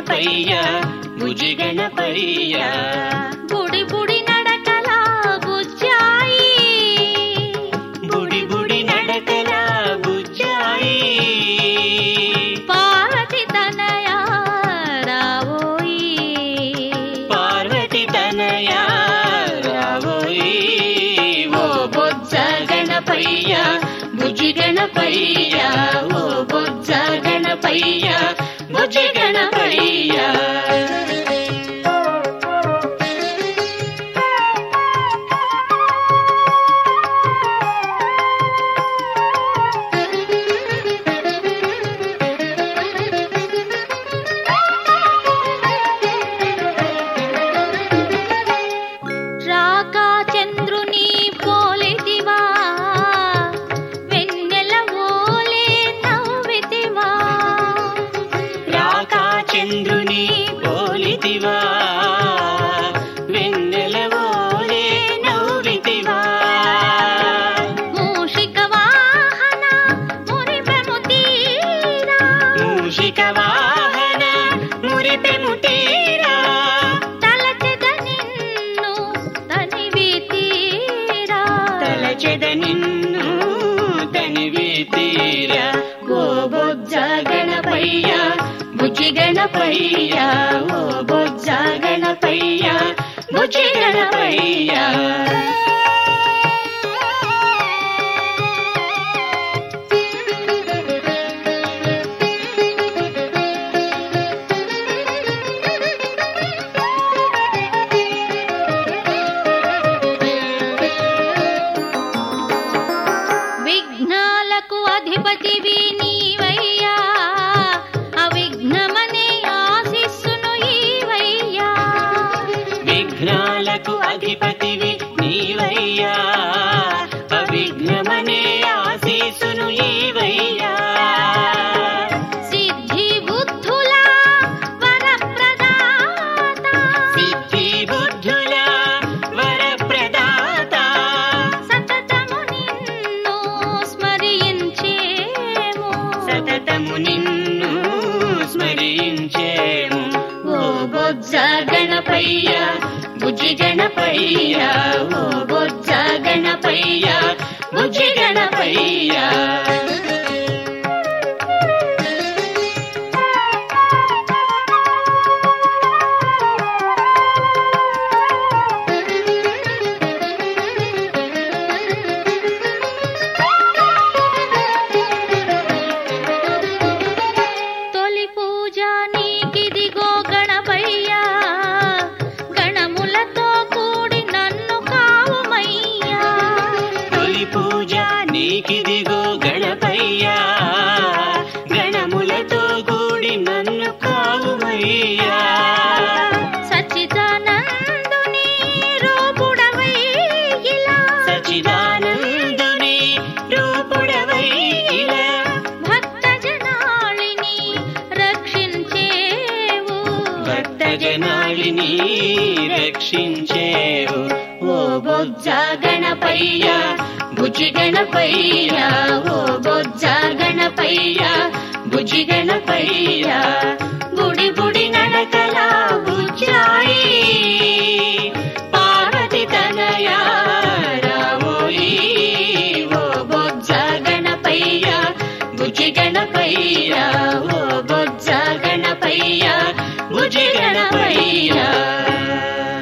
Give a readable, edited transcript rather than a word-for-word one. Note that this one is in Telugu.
గణపయ్య బుజ్జి గణపయ్య బుడి బుడి నడకల బుజ్జాయి బుడి బుడి నడకల బుజ్జాయి పార్వతి తనయ రావోయి పార్వతి తనయ రావోయి ఓ బొజ్జ గణపయ్య బుజ్జి గణపయ్య ఓ బొజ్జ గణపయ్య బుజ్జి గణపయ్య రాకా చంద్రుని పోలితివా వెన్నెల ఓలే నవ్వితివా రాకా చంద్రుని పోలితివా వెన్నెల ఓలే నవ్వితివా మూషిక వాహన మురిపెము తీరా మూషిక వాహన మురిపెము తీరా తలచెద నిన్ను తనివి తీరా తలచెద నిన్ను తనివి తీరా ఓ బొజ్జ గణపయ్య బుజ్జి గణపయ్య ఓ బొజ్జ గణపయ్య బుజ్జి గణపయ్య విఘ్నాలకు అధిపతివి నీవయ్యా అవిఘ్నమనే ఆశిస్సును ఈవయ్యా విఘ్నాలకు అధిపతివి నీవయ్యా అవిఘ్నమనే ఆశీసును ఈవయ్యా సిద్ధి బుద్ధుల వరప్రదాత సిద్ధి బుద్ధుల వరప్రదాత సతతము నిన్ను స్మరించేము సతతము నిన్ను స్మరించేము ఓ బొజ్జ గణపయ్య బుజ్జి గణపయ్య ఓ బొజ్జ గణపయ్య బుజ్జి గణపయ్య తొలి పూజ నీకిదిగో గణపయ్యా గణములతో కూడి నన్ను కావుమయ్యా తొలి పూజ నీకిదిగో గణపయ్య గణములతో కూడి నన్ను కావుమయ్యా సచ్చిదానందుని రూపుడవై ఇలా సచిదానందుని రూపుడవై ఇలా భక్తజనాళిని రక్షించేవు భక్తజనాళిని రక్షించేవు ఓ బొజ్జ గణపయ్య బుజ్జి గణపయ్య ఓ బొజ్జ గణపయ్య బుజ్జి గణపయ్య బుడి బుడి నడకల బుజ్జాయి పార్వతి తనయ రావోయి ఓ బొజ్జ గణపయ్య బుజ్జి గణపయ్య ఓ బొజ్జ గణపయ్య బుజ్జి గణపయ్య